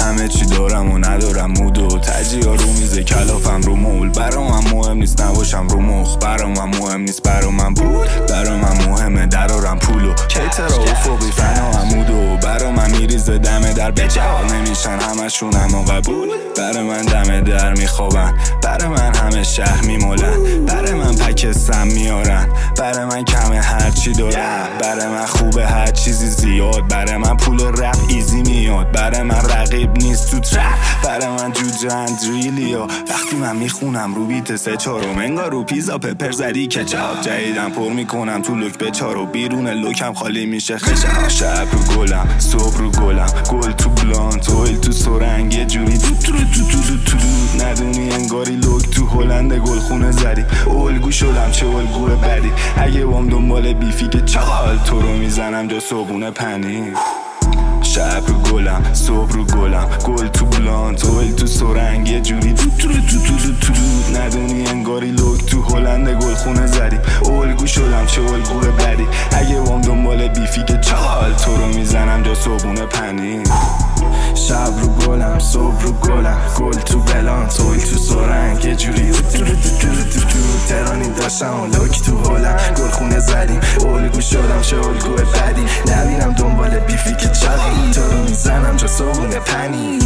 همه چی دارم و ندارم مود و تجیه ها رو میزه کلافم رو مول. برا من مهم نیست نباشم رو مخ، برا من مهم نیست برا من بود، برا من مهمه درارم پولو کیترا افقی فنا عمودو. برا من میریزه دم در بجا نمیشن همشون اما قبول. برا من دم در میخوابن، برا من همه شهر میمولن، برا من پک سم میارن، برا من کمه هرچی دارم، برا من خوبه هر چیزی زیاد، برا من پول رپ ایزی میاد، برا من رقیب نیست تو ترپ، برا من جوجه اندریلیا. وقتی من میخونم رو بیت 3-4 انگار رو پیزا پپر زدی کچاپ، جدیدم پر میکنم تو لوک بچارو، بیرون لوکم خالی میشه خشاب. شب رو گلم صبح رو گلم، گل تو بلانت اویل تو سرنگ، یه جوری تو تو تو تو تو تو ندونی انگاری لوک تو هلند گل خونه زدی. الگو شدم چه الگوه بدی، اگه بام دنبال بیفی که چقال تو رو میزنم جا صبونه پنی. شب رو گلم صبح رو گلم، گل تو بلانت اویل تو سرنگ، یه جوری تو تو تو تو تو تو ندونی انگاری لوک تو هلند گل خونه زدی. الگو شدم چه الگوه بدی، اگه بام دنبال بیفی که چقال تو رو میزنم جا صبونه پنی. شب رو گلم صبح رو گلم، گل تو بلانت اویل تو سرنگ، یه جوری ترانی داشتم و لوک تو هلند گل خونه زدیم. الگو شدم چه الگوه بدی، نبینم دنبال بیفی که چقال تو رو میزنم جا صبونه پنی.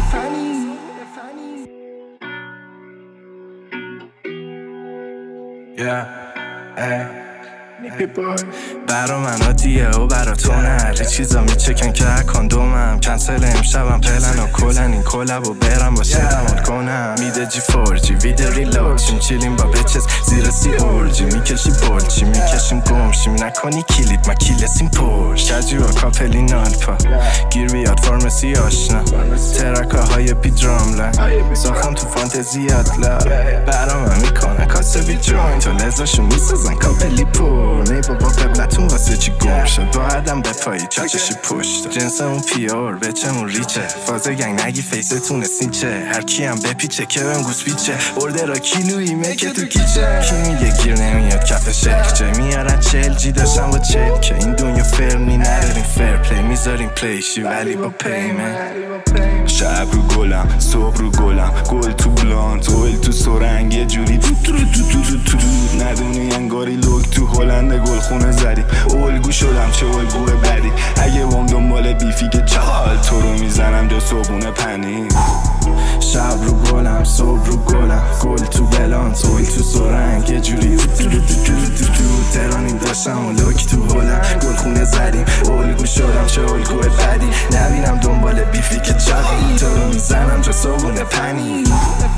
برا من عادیه و برا تو نه، ری چیزا میچکن که کاندومم، کنسل امشبم پلن و کلن این کلب و برم با شدمال کنم. میده جی فورجی ویده ریلوگ شیم، چیلیم با بچز زیر سی اورجی، میکشی بولچی میکشیم گمشیم، نکنی کلید ما کیلسیم پرش، کجی با کاپلین آلپا گیر بیاد فارمسی آشنا، ترکه های بی دراملن ساختم تو فانتزیات لا. برا من میکنه کاسه بی جوین تو لزاشون میسازن کاپلی پر، نه بابا قبلتون واسه چی گم شد، با عدم به پایی چاچشی پشت جنسمون پیور بچمون ریچه، فاز گنگ نگی فیستون سینچه، هر کی هم بپیچه که بهم گوز پیچه، برده را کیلویی مکه تو کیچه، کی میگه گیر نمیاد کف شکچه، میارن 40 جی داشتم با چل که این دنیا فرمی نداریم فر پلی، میذاریم پلیشی ولی با پیمن. شب رو گلم صبح رو گلم، گل تو بلانت اویل تو سرنگ، یه جوری تو تو تو تو تو تو ندونی انگاری لوک تو هلند گل خونه زدی. الگو شدم چه الگوه بدی، اگه بام دنبال بیفی که چقال تو رو میزنم جا صبونه پنی. شب رو گلم صبح رو گلم، گل تو بلانت اویل تو سرنگ، یه جوری ترانی داشتم و لوک تو هلند گل خونه زدیم. الگو شدم چه الگوه بدی، نبینم دنبال بیفی که چقال تو رو میزنم جا صبونه پنی.